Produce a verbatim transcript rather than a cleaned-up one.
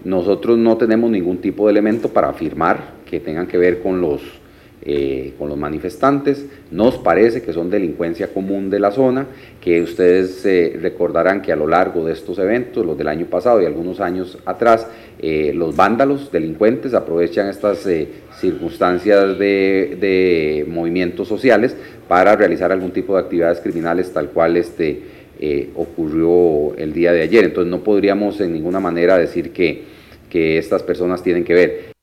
nosotros no tenemos ningún tipo de elemento para afirmar que tengan que ver con los, eh, con los manifestantes. Nos parece que son delincuencia común de la zona, que ustedes eh, recordarán que a lo largo de estos eventos, los del año pasado y algunos años atrás, eh, los vándalos delincuentes aprovechan estas eh, circunstancias de, de movimientos sociales para realizar algún tipo de actividades criminales, tal cual este, eh, ocurrió el día de ayer. Entonces no podríamos en ninguna manera decir que, que estas personas tienen que ver.